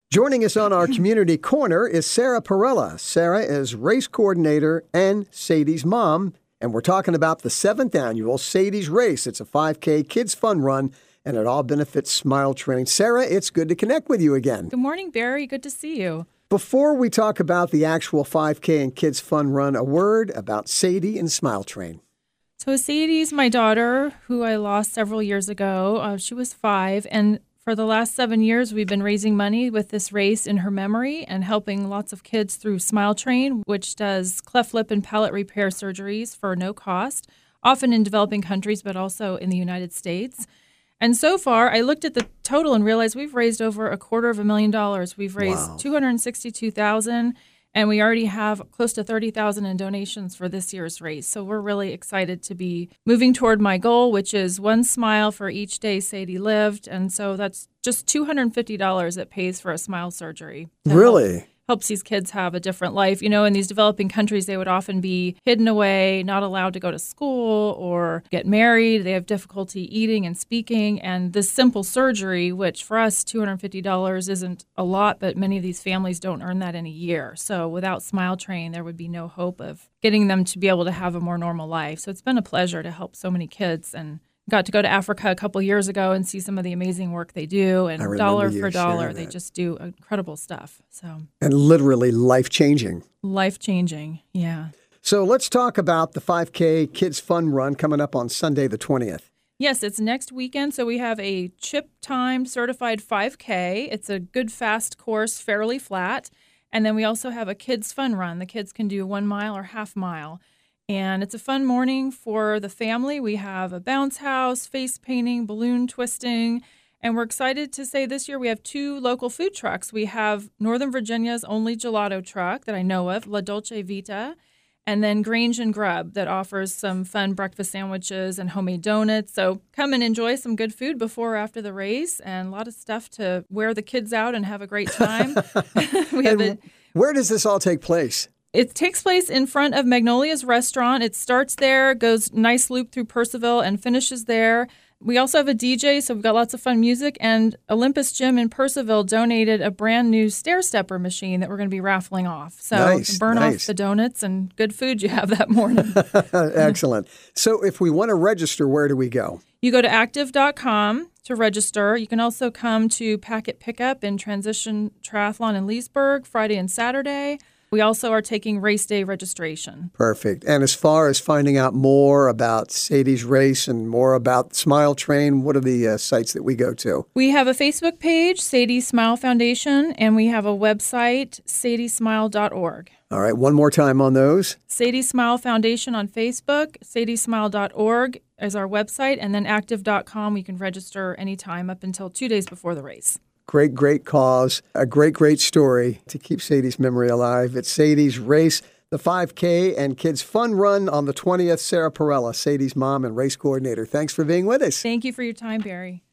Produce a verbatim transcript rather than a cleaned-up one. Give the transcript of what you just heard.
Joining us on our community corner is Sarah Perella. Sarah is race coordinator and Sadie's mom, and we're talking about the seventh annual Sadie's Race. It's a five K kids fun run, and it all benefits Smile Train. Sarah, it's good to connect with you again. Good morning, Barry. Good to see you. Before we talk about the actual five K and kids fun run, a word about Sadie and Smile Train. So Sadie's my daughter, who I lost several years ago. Uh, she was five, and for the last seven years, we've been raising money with this race in her memory and helping lots of kids through Smile Train, which does cleft lip and palate repair surgeries for no cost, often in developing countries, but also in the United States. And so far, I looked at the total and realized we've raised over a quarter of a million dollars. We've raised Wow. two hundred sixty-two thousand dollars, and we already have close to thirty thousand dollars in donations for this year's race. So we're really excited to be moving toward my goal, which is one smile for each day Sadie lived. And so that's just two hundred fifty dollars that pays for a smile surgery. to Really? help- helps these kids have a different life. You know, in these developing countries, they would often be hidden away, not allowed to go to school or get married. They have difficulty eating and speaking. And this simple surgery, which for us, two hundred fifty dollars isn't a lot, but many of these families don't earn that in a year. So without Smile Train, there would be no hope of getting them to be able to have a more normal life. So it's been a pleasure to help so many kids, and got to go to Africa a couple years ago and see some of the amazing work they do. And I remember dollar you for dollar, sharing they that. just do incredible stuff. So And literally life-changing. life-changing, yeah. So let's talk about the five K kids fun run coming up on Sunday the twentieth. Yes, it's next weekend, so we have a chip-timed certified five K. It's a good, fast course, fairly flat. And then we also have a kids fun run. The kids can do one mile or half mile. And it's a fun morning for the family. We have a bounce house, face painting, balloon twisting. And we're excited to say this year we have two local food trucks. We have Northern Virginia's only gelato truck that I know of, La Dolce Vita, and then Grange and Grub that offers some fun breakfast sandwiches and homemade donuts. So come and enjoy some good food before or after the race, and a lot of stuff to wear the kids out and have a great time. we have And it. where does this all take place? It takes place in front of Magnolia's restaurant. It starts there, goes nice loop through Percival, and finishes there. We also have a D J, so we've got lots of fun music. And Olympus Gym in Percival donated a brand new stair stepper machine that we're going to be raffling off. So Nice, burn nice. off the donuts and good food you have that morning. Excellent. So if we want to register, where do we go? You go to active dot com to register. You can also come to Packet Pickup in Transition Triathlon in Leesburg Friday and Saturday. We also are taking race day registration. Perfect. And as far as finding out more about Sadie's Race and more about Smile Train, what are the uh, sites that we go to? We have a Facebook page, Sadie Smile Foundation, and we have a website, sadie smile dot org. All right, one more time on those. Sadie Smile Foundation on Facebook, sadie smile dot org is our website, and then active dot com. We can register anytime up until two days before the race. Great, great cause. A great, great story to keep Sadie's memory alive. It's Sadie's Race, the five K and Kids Fun Run on the twentieth. Sarah Perella, Sadie's mom and race coordinator. Thanks for being with us. Thank you for your time, Barry.